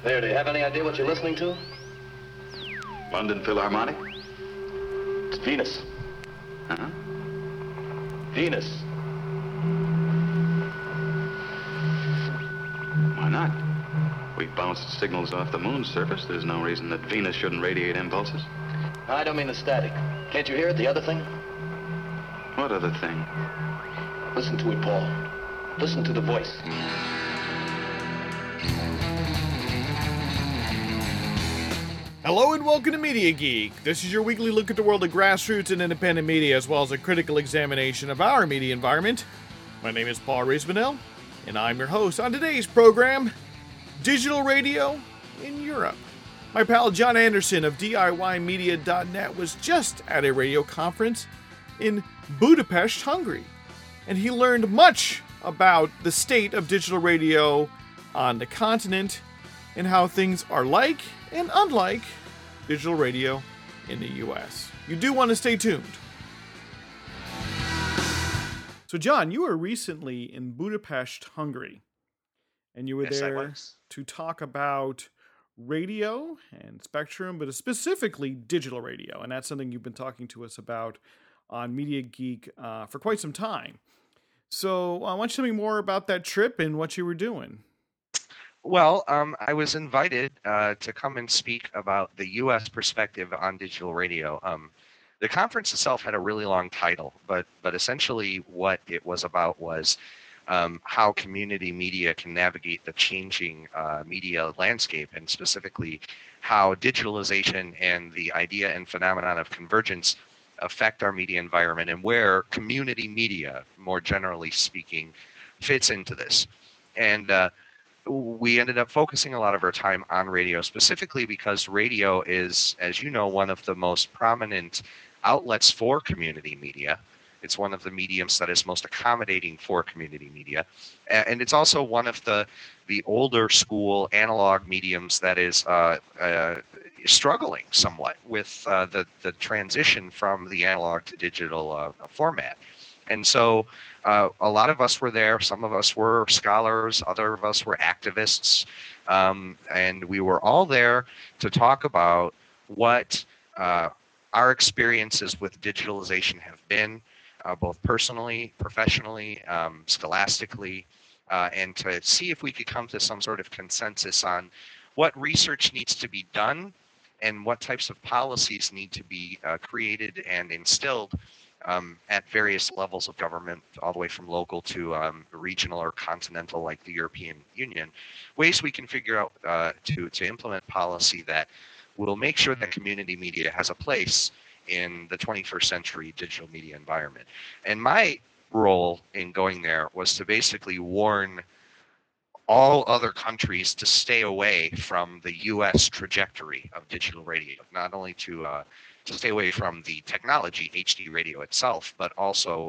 There, do you have any idea what you're listening to? London Philharmonic? It's Venus. Uh-huh. Venus. Why not? We bounced signals off the moon's surface. There's no reason that Venus shouldn't radiate impulses. I don't mean the static. Can't you hear it, the other thing? What other thing? Listen to it, Paul. Listen to the voice. Hello and welcome to Media Geek. This is your weekly look at the world of grassroots and independent media, as well as a critical examination of our media environment. My name is Paul Reismanel, and I'm your host on today's program, Digital Radio in Europe. My pal John Anderson of DIYmedia.net was just at a radio conference in Budapest, Hungary, and he learned much about the state of digital radio on the continent and how things are like and unlike digital radio in the US. You do want to stay tuned. So John, you were recently in Budapest, Hungary, and you were there to talk about radio and spectrum, but specifically digital radio, and that's something you've been talking to us about on Media Geek for quite some time. So I want you to tell me more about that trip and what you were doing. Well, I was invited to come and speak about the U.S. perspective on digital radio. The conference itself had a really long title, but essentially what it was about was how community media can navigate the changing media landscape, and specifically how digitalization and the idea and phenomenon of convergence affect our media environment, and where community media, more generally speaking, fits into this. And we ended up focusing a lot of our time on radio, specifically because radio is, as you know, one of the most prominent outlets for community media. It's one of the mediums that is most accommodating for community media. And it's also one of the older school analog mediums that is struggling somewhat with the transition from the analog to digital format. And so a lot of us were there. Some of us were scholars. Other of us were activists. And we were all there to talk about what our experiences with digitalization have been, both personally, professionally, scholastically, and to see if we could come to some sort of consensus on what research needs to be done and what types of policies need to be created and instilled at various levels of government, all the way from local to regional or continental, like the European Union, ways we can figure out to implement policy that will make sure that community media has a place in the 21st century digital media environment. And my role in going there was to basically warn all other countries to stay away from the U.S. trajectory of digital radio, not only to stay away from the technology, HD radio itself, but also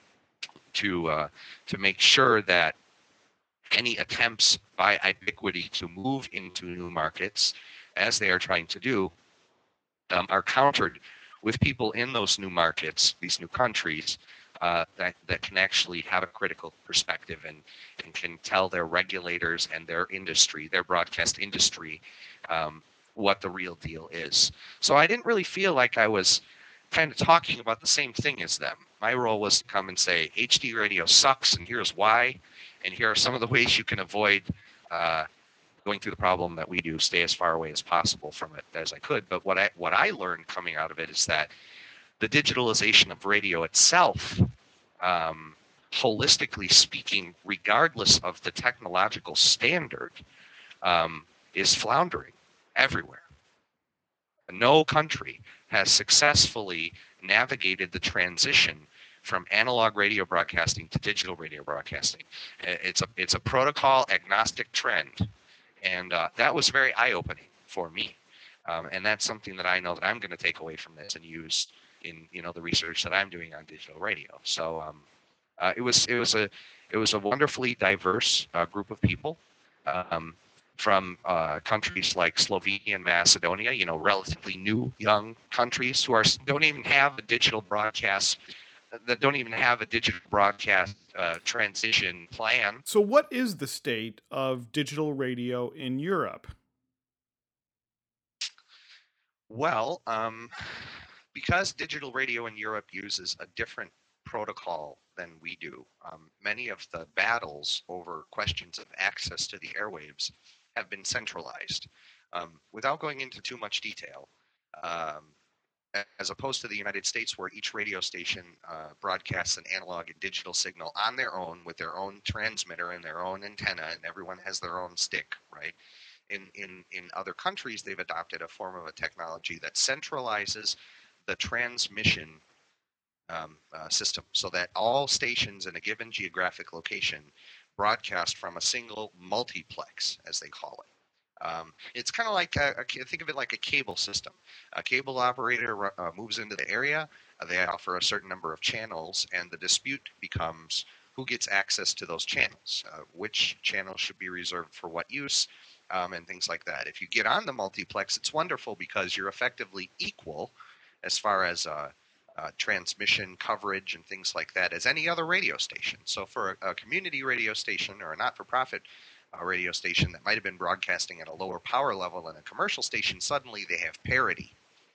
to make sure that any attempts by Ubiquity to move into new markets, as they are trying to do, are countered with people in those new markets, these new countries, that can actually have a critical perspective and can tell their regulators and their industry, their broadcast industry, what the real deal is. So I didn't really feel like I was kind of talking about the same thing as them. My role was to come and say, HD radio sucks, and here's why, and here are some of the ways you can avoid going through the problem that we do, stay as far away as possible from it as I could. But what I learned coming out of it is that the digitalization of radio itself, holistically speaking, regardless of the technological standard, is floundering everywhere. No country has successfully navigated the transition from analog radio broadcasting to digital radio broadcasting. It's a protocol agnostic trend, and that was very eye-opening for me. And that's something that I know that I'm going to take away from this and use in the research that I'm doing on digital radio. So it was a wonderfully diverse group of people. From countries like Slovenia and Macedonia, relatively new, young countries who don't even have a digital broadcast transition plan. So what is the state of digital radio in Europe? Well, because digital radio in Europe uses a different protocol than we do, many of the battles over questions of access to the airwaves have been centralized. Without going into too much detail, um, as opposed to the United States, where each radio station broadcasts an analog and digital signal on their own with their own transmitter and their own antenna, and everyone has their own stick, right? In other countries, they've adopted a form of a technology that centralizes the transmission system so that all stations in a given geographic location broadcast from a single multiplex, as they call it. It's kind of like think of it like a cable system. A cable operator moves into the area. They offer a certain number of channels, and the dispute becomes who gets access to those channels, which channels should be reserved for what use, and things like that. If you get on the multiplex, it's wonderful because you're effectively equal as far as transmission coverage and things like that as any other radio station. So for a community radio station or a not-for-profit radio station that might have been broadcasting at a lower power level than a commercial station, suddenly they have parity.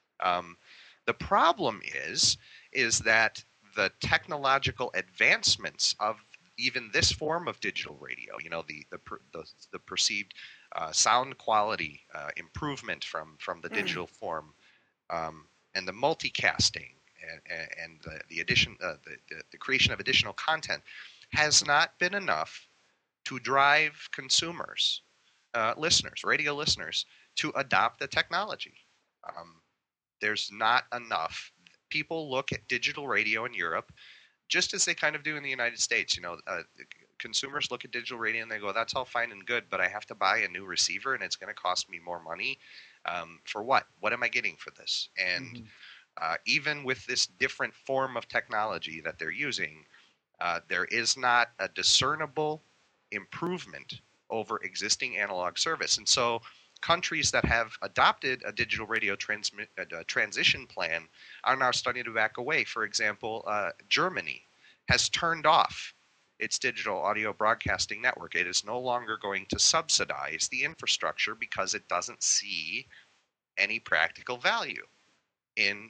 The problem is that the technological advancements of even this form of digital radio, the perceived sound quality improvement from the digital form, and the multicasting and the addition, the creation of additional content, has not been enough to drive consumers, listeners, radio listeners, to adopt the technology. There's not enough. People look at digital radio in Europe just as they kind of do in the United States. Consumers look at digital radio and they go, that's all fine and good, but I have to buy a new receiver and it's going to cost me more money. For what? What am I getting for this? And even with this different form of technology that they're using, there is not a discernible improvement over existing analog service. And so countries that have adopted a digital radio transition plan are now starting to back away. For example, Germany has turned off its digital audio broadcasting network. It is no longer going to subsidize the infrastructure because it doesn't see any practical value in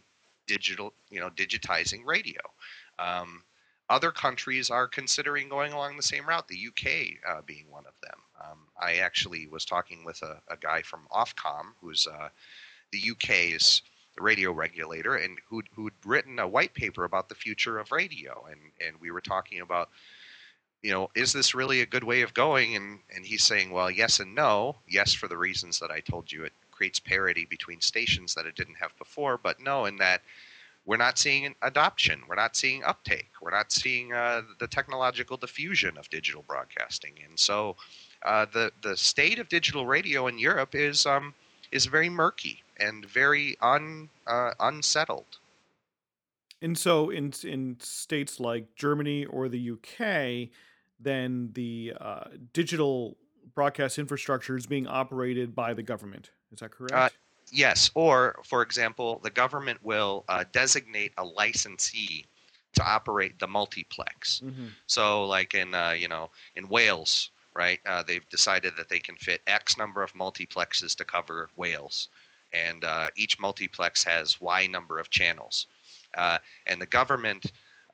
digitizing radio. Other countries are considering going along the same route, the UK being one of them. I actually was talking with a guy from Ofcom, who's the UK's radio regulator, and who'd written a white paper about the future of radio. And we were talking about, is this really a good way of going? And he's saying, well, yes and no. Yes, for the reasons that I told you. It creates parity between stations that it didn't have before, but no, in that we're not seeing an adoption. We're not seeing uptake. We're not seeing the technological diffusion of digital broadcasting. And so the state of digital radio in Europe is very murky and very unsettled. And so in states like Germany or the UK, then the digital broadcast infrastructure is being operated by the government. Is that correct? Yes, or, for example, the government will designate a licensee to operate the multiplex. Mm-hmm. So, like in Wales, right? They've decided that they can fit X number of multiplexes to cover Wales, and each multiplex has Y number of channels, and the government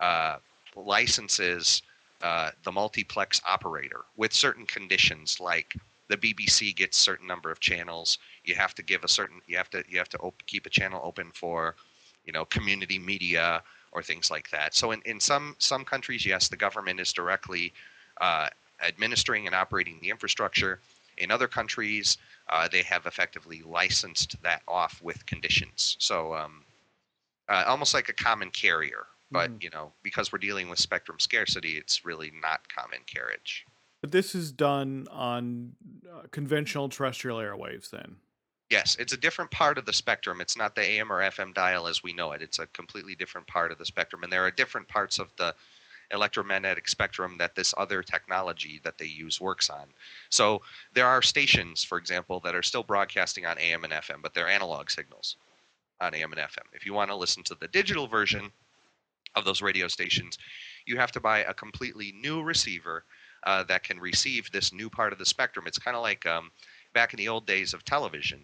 licenses the multiplex operator with certain conditions, like the BBC gets a certain number of channels. You have to give you have to keep a channel open for, community media or things like that. So in some countries, yes, the government is directly administering and operating the infrastructure. In other countries, they have effectively licensed that off with conditions. So almost like a common carrier, but because we're dealing with spectrum scarcity, it's really not common carriage. But this is done on conventional terrestrial airwaves then? Yes, it's a different part of the spectrum. It's not the AM or FM dial as we know it. It's a completely different part of the spectrum. And there are different parts of the electromagnetic spectrum that this other technology that they use works on. So there are stations, for example, that are still broadcasting on AM and FM, but they're analog signals on AM and FM. If you want to listen to the digital version of those radio stations, you have to buy a completely new receiver that can receive this new part of the spectrum. It's kind of like back in the old days of television.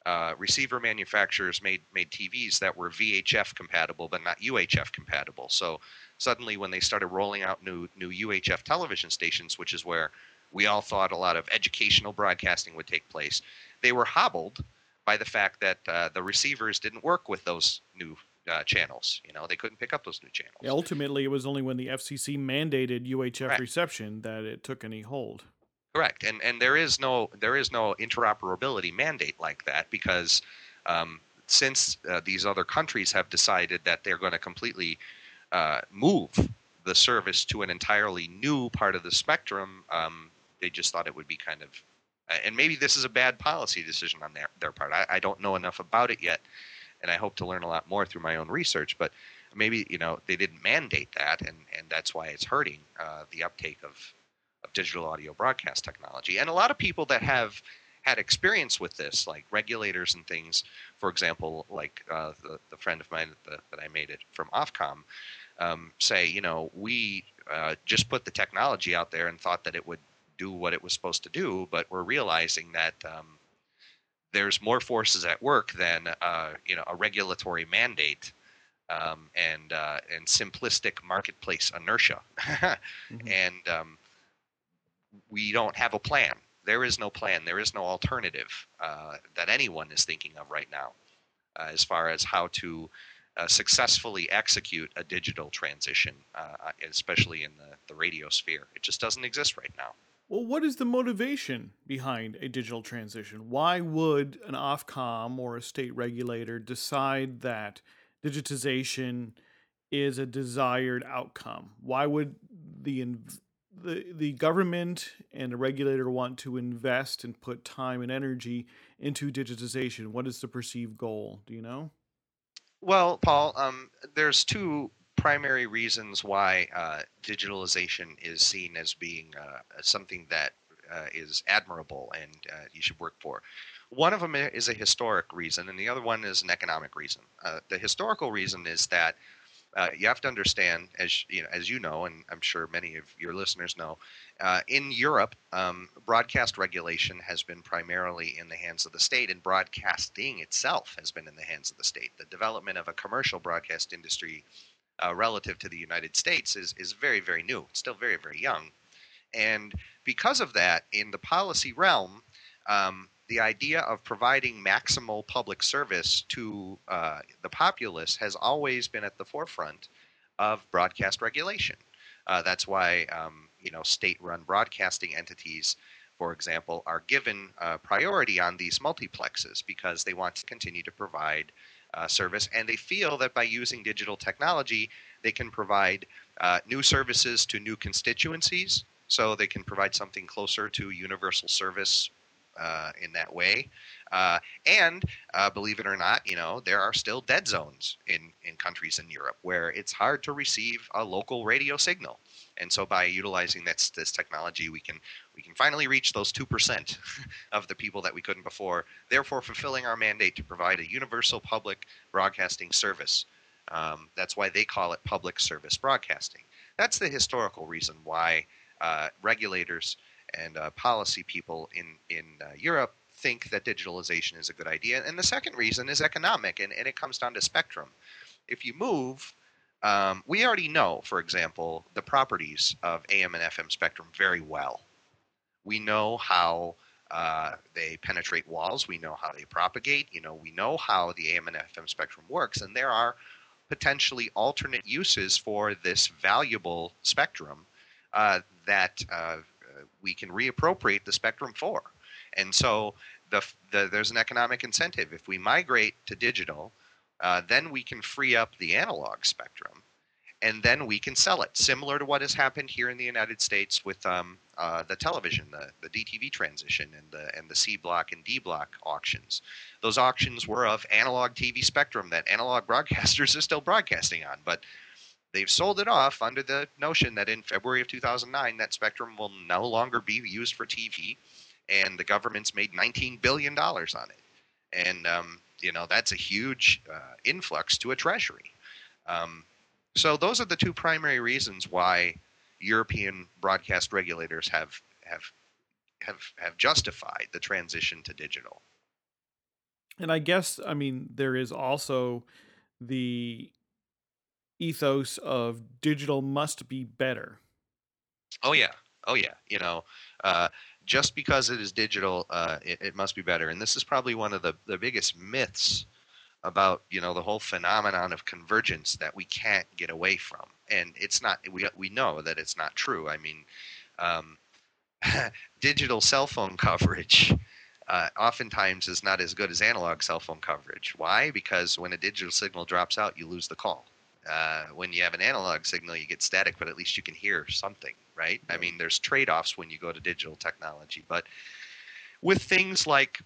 receiver manufacturers made TVs that were VHF compatible but not UHF compatible. So suddenly, when they started rolling out new UHF television stations, which is where we all thought a lot of educational broadcasting would take place, they were hobbled by the fact that the receivers didn't work with those new channels. They couldn't pick up those new channels. Yeah, ultimately, it was only when the FCC mandated UHF Correct. reception that it took any hold. Correct, and there is no interoperability mandate like that because since these other countries have decided that they're going to completely move the service to an entirely new part of the spectrum, they just thought it would be kind of, and maybe this is a bad policy decision on their part. I don't know enough about it yet, and I hope to learn a lot more through my own research. But maybe they didn't mandate that, and that's why it's hurting the uptake of digital audio broadcast technology. And a lot of people that have had experience with this, like regulators and things, for example, like the friend of mine that I made it from Ofcom, say, we just put the technology out there and thought that it would do what it was supposed to do, but we're realizing that there's more forces at work than a regulatory mandate and simplistic marketplace inertia. Mm-hmm. And we don't have a plan. There is no plan. There is no alternative that anyone is thinking of right now as far as how to successfully execute a digital transition, especially in the radio sphere. It just doesn't exist right now. Well, what is the motivation behind a digital transition? Why would an Ofcom or a state regulator decide that digitization is a desired outcome? Why would the government and the regulator want to invest and put time and energy into digitization? What is the perceived goal? Do you know? Well, Paul, there's two primary reasons why digitalization is seen as being something that is admirable and you should work for. One of them is a historic reason, and the other one is an economic reason. The historical reason is that you have to understand, as you know, and I'm sure many of your listeners know, in Europe, broadcast regulation has been primarily in the hands of the state, and broadcasting itself has been in the hands of the state. The development of a commercial broadcast industry relative to the United States is very, very new. It's still very, very young. And because of that, in the policy realm, the idea of providing maximal public service to the populace has always been at the forefront of broadcast regulation. That's why state-run broadcasting entities, for example, are given priority on these multiplexes because they want to continue to provide service, and they feel that by using digital technology, they can provide new services to new constituencies, so they can provide something closer to universal service in that way. And believe it or not, there are still dead zones in countries in Europe where it's hard to receive a local radio signal. And so by utilizing this technology, we can finally reach those 2% of the people that we couldn't before, therefore fulfilling our mandate to provide a universal public broadcasting service. That's why they call it public service broadcasting. That's the historical reason why regulators and policy people in Europe think that digitalization is a good idea. And the second reason is economic, and it comes down to spectrum. If you move, we already know, for example, the properties of AM and FM spectrum very well. We know how they penetrate walls. We know how they propagate. We know how the AM and FM spectrum works, and there are potentially alternate uses for this valuable spectrum that we can reappropriate the spectrum for. And so there's an economic incentive. If we migrate to digital, then we can free up the analog spectrum, and then we can sell it, similar to what has happened here in the United States with the television, the DTV transition, and the C block and D block auctions. Those auctions were of analog TV spectrum that analog broadcasters are still broadcasting on, but they've sold it off under the notion that in February of 2009, that spectrum will no longer be used for TV, and the government's made $19 billion on it. And, that's a huge influx to a treasury. So those are the two primary reasons why European broadcast regulators have justified the transition to digital. And I guess, I mean, there is also the ethos of digital must be better. Oh yeah, oh yeah. Uh, just because it is digital, it must be better. And this is probably one of the biggest myths about the whole phenomenon of convergence that we can't get away from. And it's not. We know that it's not true. I mean, um, digital cell phone coverage oftentimes is not as good as analog cell phone coverage. Why? Because when a digital signal drops out, you lose the call. When you have an analog signal, you get static, but at least you can hear something, right? I mean, there's trade-offs when you go to digital technology, but with things like,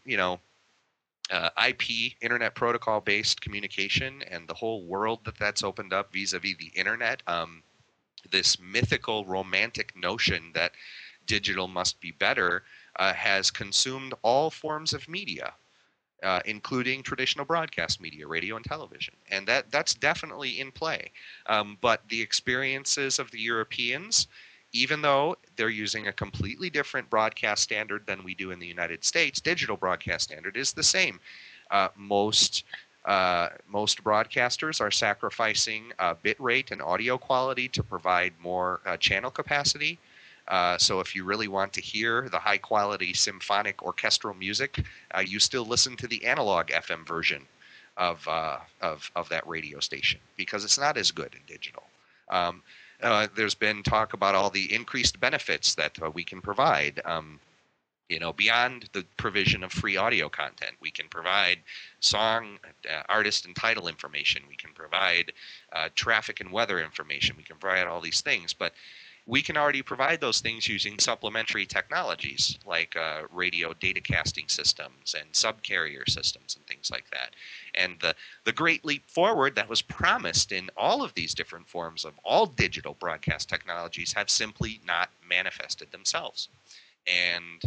IP, Internet Protocol-based communication, and the whole world that's opened up vis-a-vis the Internet, this mythical, romantic notion that digital must be better has consumed all forms of media, including traditional broadcast media, radio and television. And that's definitely in play. But the experiences of the Europeans, even though they're using a completely different broadcast standard than we do in the United States, digital broadcast standard is the same. Most broadcasters are sacrificing bit rate and audio quality to provide more channel capacity. So if you really want to hear the high quality symphonic orchestral music, you still listen to the analog FM version of that radio station because it's not as good in digital. There's been talk about all the increased benefits that we can provide. Beyond the provision of free audio content, we can provide song, artist, and title information. We can provide traffic and weather information. We can provide all these things, but we can already provide those things using supplementary technologies like radio datacasting systems and subcarrier systems and things like that. And the great leap forward that was promised in all of these different forms of all digital broadcast technologies have simply not manifested themselves. And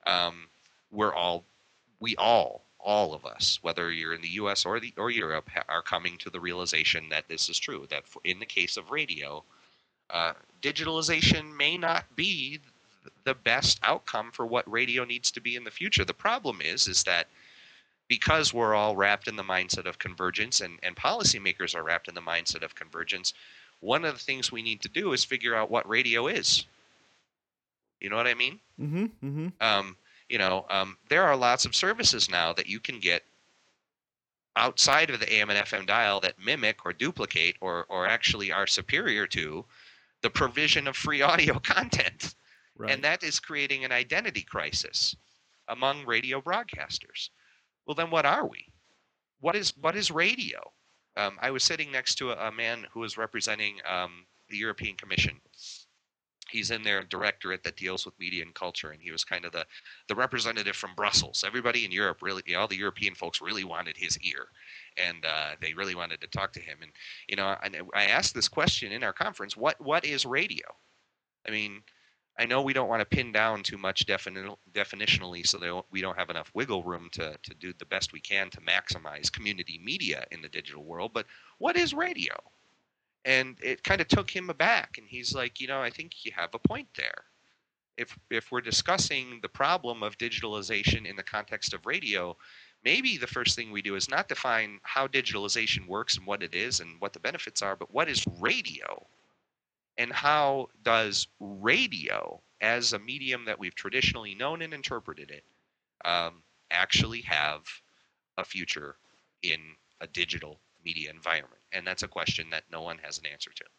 all of us, whether you're in the U.S. or Europe, are coming to the realization that this is true. That in the case of radio, digitalization may not be the best outcome for what radio needs to be in the future. The problem is that because we're all wrapped in the mindset of convergence and policymakers are wrapped in the mindset of convergence, one of the things we need to do is figure out what radio is. You know what I mean? Mm-hmm. Mm-hmm. There are lots of services now that you can get outside of the AM and FM dial that mimic or duplicate or actually are superior to the provision of free audio content. Right. And that is creating an identity crisis among radio broadcasters. Well, then what are we? What is radio? I was sitting next to a man who was representing the European Commission. He's in their directorate that deals with media and culture, and he was kind of the representative from Brussels. Everybody in Europe, really, all the European folks really wanted his ear, and they really wanted to talk to him. And and I asked this question in our conference: what is radio? I mean, I know we don't want to pin down too much definitionally, so we don't have enough wiggle room to do the best we can to maximize community media in the digital world. But what is radio? And it kind of took him aback, and he's like, I think you have a point there. If we're discussing the problem of digitalization in the context of radio, maybe the first thing we do is not define how digitalization works and what it is and what the benefits are, but what is radio? And how does radio, as a medium that we've traditionally known and interpreted it, actually have a future in a digital media environment? And that's a question that no one has an answer to.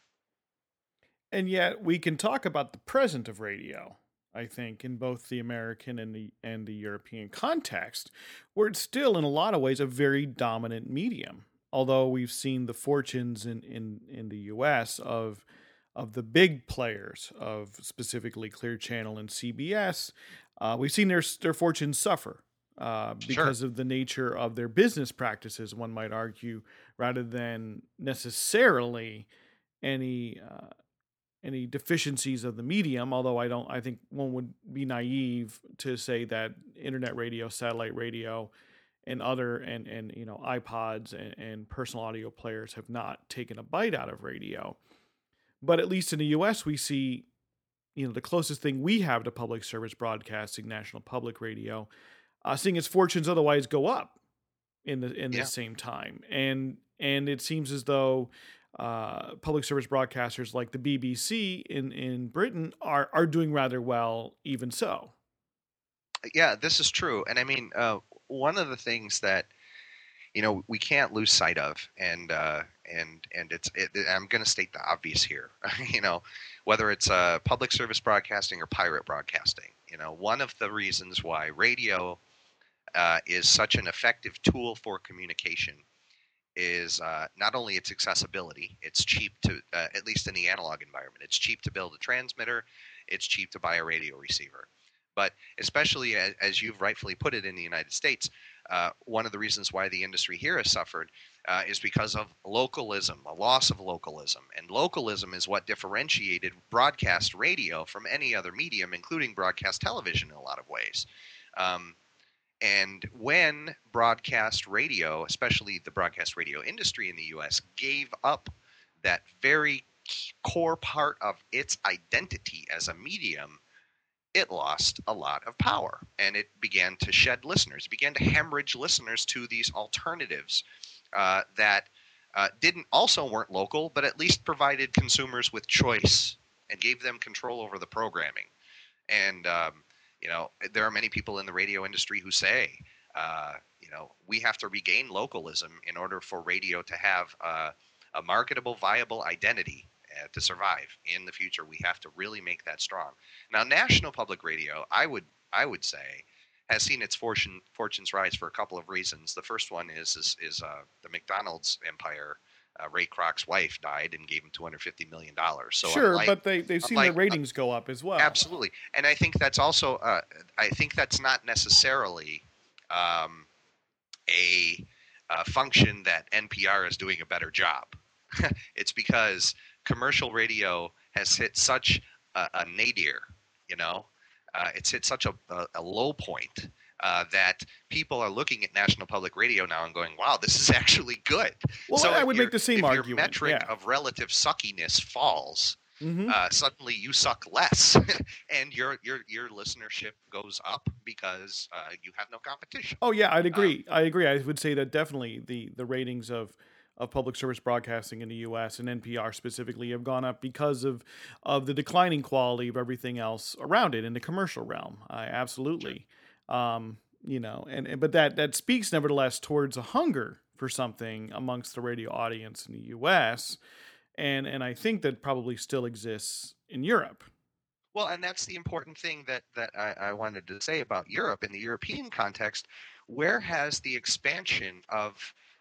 And yet we can talk about the present of radio, I think, in both the American and the European context, where it's still in a lot of ways a very dominant medium. Although we've seen the fortunes in the US of the big players, of specifically Clear Channel and CBS, we've seen their fortunes suffer. Because of the nature of their business practices, one might argue, rather than necessarily any deficiencies of the medium. Although I think one would be naive to say that internet radio, satellite radio, and other and iPods and personal audio players have not taken a bite out of radio. But at least in the U.S., we see, the closest thing we have to public service broadcasting, National Public Radio, seeing its fortunes otherwise go up. in Yeah. this same time, and it seems as though public service broadcasters like the BBC in Britain are doing rather well, even so. Yeah, this is true. And I mean, one of the things that we can't lose sight of, and I'm going to state the obvious here. Whether it's public service broadcasting or pirate broadcasting, one of the reasons why radio is such an effective tool for communication is not only its accessibility. It's cheap to, at least in the analog environment, it's cheap to build a transmitter, it's cheap to buy a radio receiver. But especially as you've rightfully put it, in the United States, one of the reasons why the industry here has suffered is because of localism, a loss of localism. And localism is what differentiated broadcast radio from any other medium, including broadcast television in a lot of ways. And when broadcast radio, especially the broadcast radio industry in the U.S., gave up that very core part of its identity as a medium, it lost a lot of power, and it began to shed listeners. It began to hemorrhage listeners to these alternatives that weren't local, but at least provided consumers with choice and gave them control over the programming. And there are many people in the radio industry who say, we have to regain localism in order for radio to have a marketable, viable identity to survive in the future. We have to really make that strong. Now, national public radio, I would say, has seen its fortunes rise for a couple of reasons. The first one is the McDonald's empire. Ray Kroc's wife died and gave him $250 million. So sure, but they've seen their ratings go up as well. Absolutely, and I think that's also I think that's not necessarily a function that NPR is doing a better job. It's because commercial radio has hit such a nadir. It's hit such a low point. That people are looking at national public radio now and going, wow, this is actually good. Well, so I would make the same argument. If your metric of relative suckiness falls, suddenly you suck less, and your listenership goes up because you have no competition. Oh, yeah, I'd agree. I would say that definitely the ratings of public service broadcasting in the U.S. and NPR specifically have gone up because of the declining quality of everything else around it in the commercial realm. Absolutely. Sure. But that speaks nevertheless towards a hunger for something amongst the radio audience in the U.S. and I think that probably still exists in Europe. Well, and that's the important thing that I wanted to say about Europe. In the European context, where has the expansion of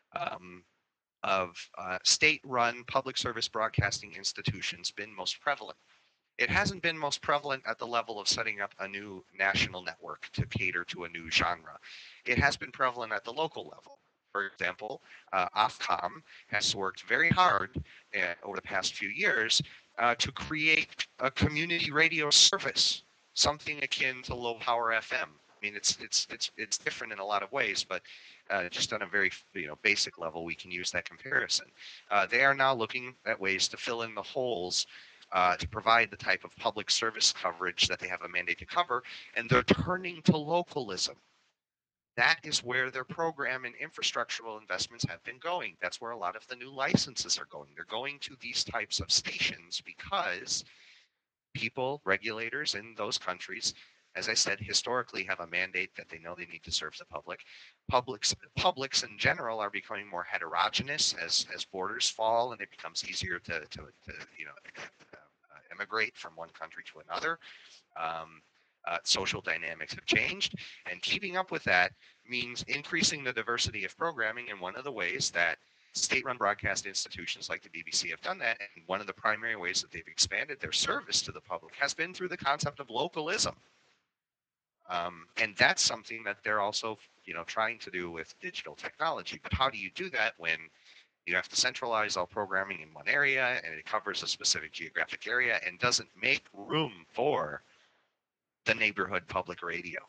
state-run public service broadcasting institutions been most prevalent? It hasn't been most prevalent at the level of setting up a new national network to cater to a new genre. It has been prevalent at the local level. For example, Ofcom has worked very hard over the past few years to create a community radio service, something akin to low power FM. I mean, it's different in a lot of ways, but just on a very basic level, we can use that comparison. They are now looking at ways to fill in the holes to provide the type of public service coverage that they have a mandate to cover, and they're turning to localism. That is where their program and infrastructural investments have been going. That's where a lot of the new licenses are going. They're going to these types of stations because people, regulators in those countries, as I said, historically have a mandate that they know they need to serve the public. Publics in general are becoming more heterogeneous as borders fall, and it becomes easier to immigrate from one country to another. Social dynamics have changed, and keeping up with that means increasing the diversity of programming. And one of the ways that state-run broadcast institutions like the BBC have done that, and one of the primary ways that they've expanded their service to the public, has been through the concept of localism. And that's something that they're also, trying to do with digital technology. But how do you do that when you have to centralize all programming in one area, and it covers a specific geographic area and doesn't make room for the neighborhood public radio?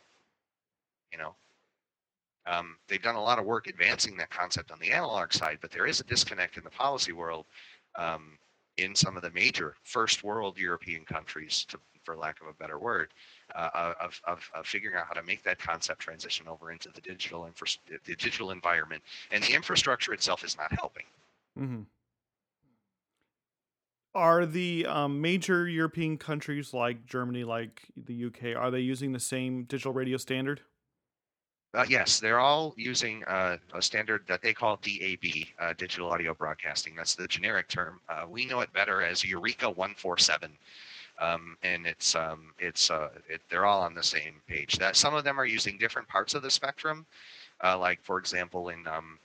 They've done a lot of work advancing that concept on the analog side, but there is a disconnect in the policy world in some of the major first world European countries for lack of a better word, of figuring out how to make that concept transition over into the digital environment, and the infrastructure itself is not helping. Mm-hmm. Are the major European countries like Germany, like the UK, are they using the same digital radio standard? Yes, they're all using a standard that they call DAB, digital audio broadcasting. That's the generic term. We know it better as Eureka 147, and they're all on the same page. That some of them are using different parts of the spectrum. Like for example, in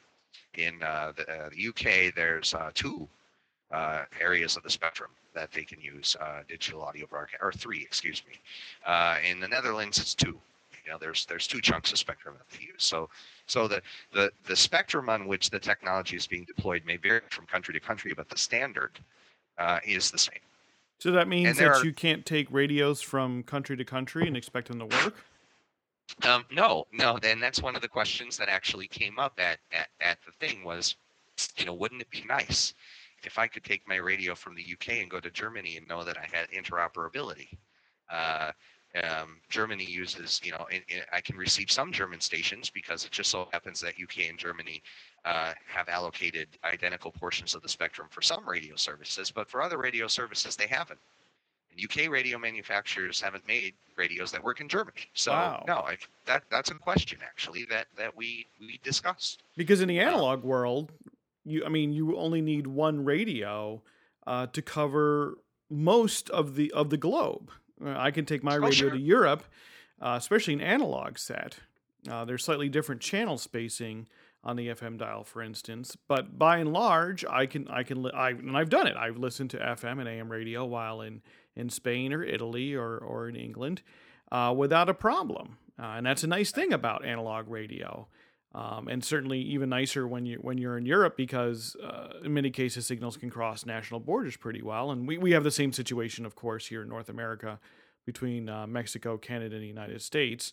the UK, there's two areas of the spectrum that they can use digital audio broadcast, or three, excuse me. In the Netherlands, it's two. There's two chunks of spectrum that they use. So the spectrum on which the technology is being deployed may vary from country to country, but the standard is the same. So that means that you can't take radios from country to country and expect them to work? No. And that's one of the questions that actually came up at the thing was, wouldn't it be nice if I could take my radio from the UK and go to Germany and know that I had interoperability? Germany uses, I can receive some German stations because it just so happens that UK and Germany have allocated identical portions of the spectrum for some radio services, but for other radio services, they haven't. And UK radio manufacturers haven't made radios that work in Germany. So, wow. No, that's a question, actually, that we discussed. Because in the analog world, you only need one radio to cover most of the globe. I can take my radio to Europe, especially an analog set. There's slightly different channel spacing on the FM dial, for instance, but by and large, and I've done it. I've listened to FM and AM radio while in Spain or Italy or in England without a problem, and that's a nice thing about analog radio. And certainly even nicer when you're in Europe because in many cases signals can cross national borders pretty well. And we have the same situation, of course, here in North America between Mexico, Canada, and the United States.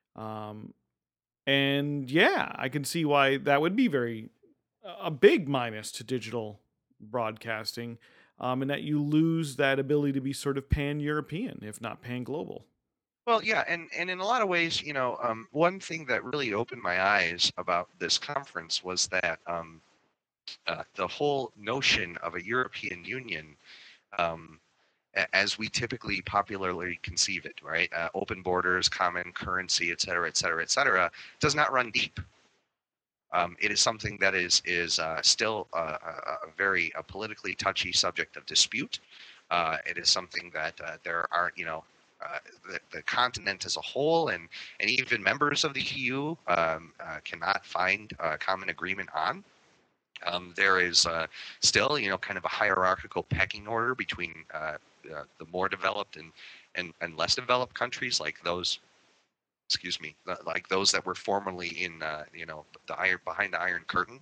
And yeah, I can see why that would be a big minus to digital broadcasting, and that you lose that ability to be sort of pan-European, if not pan-global. Well, yeah, and in a lot of ways, one thing that really opened my eyes about this conference was that the whole notion of a European Union, as we typically popularly conceive it, right? Open borders, common currency, et cetera, does not run deep. It is something that is still a very politically touchy subject of dispute. It is something that there are, the continent as a whole and even members of the EU cannot find a common agreement on. There is still, kind of a hierarchical pecking order between the more developed and less developed countries, like those, like those that were formerly in, behind the Iron Curtain.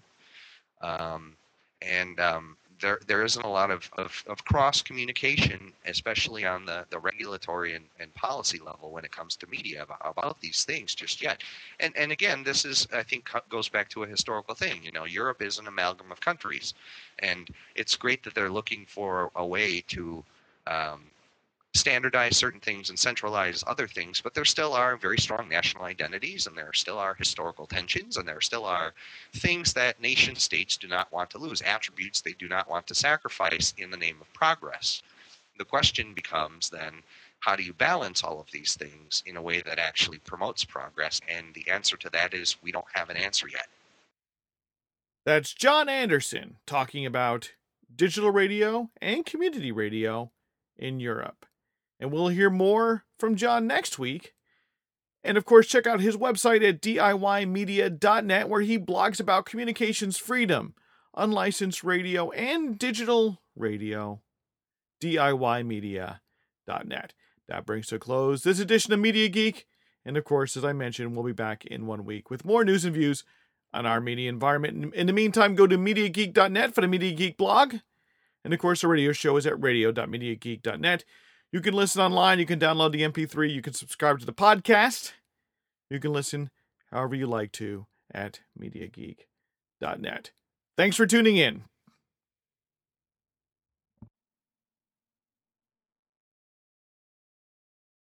There isn't a lot of cross communication, especially on the regulatory and policy level when it comes to media about these things just yet. And again, this is, I think, goes back to a historical thing. Europe is an amalgam of countries, and it's great that they're looking for a way to standardize certain things and centralize other things, but there still are very strong national identities, and there still are historical tensions, and there still are things that nation states do not want to lose, attributes they do not want to sacrifice in the name of progress. The question becomes then, how do you balance all of these things in a way that actually promotes progress? And the answer to that is we don't have an answer yet. That's John Anderson talking about digital radio and community radio in Europe. And we'll hear more from John next week. And of course, check out his website at DIYmedia.net, where he blogs about communications freedom, unlicensed radio, and digital radio. DIYmedia.net. That brings to a close this edition of Media Geek. And of course, as I mentioned, we'll be back in 1 week with more news and views on our media environment. In the meantime, go to MediaGeek.net for the Media Geek blog. And of course, the radio show is at radio.MediaGeek.net. You can listen online, you can download the MP3, you can subscribe to the podcast. You can listen however you like to at MediaGeek.net. Thanks for tuning in.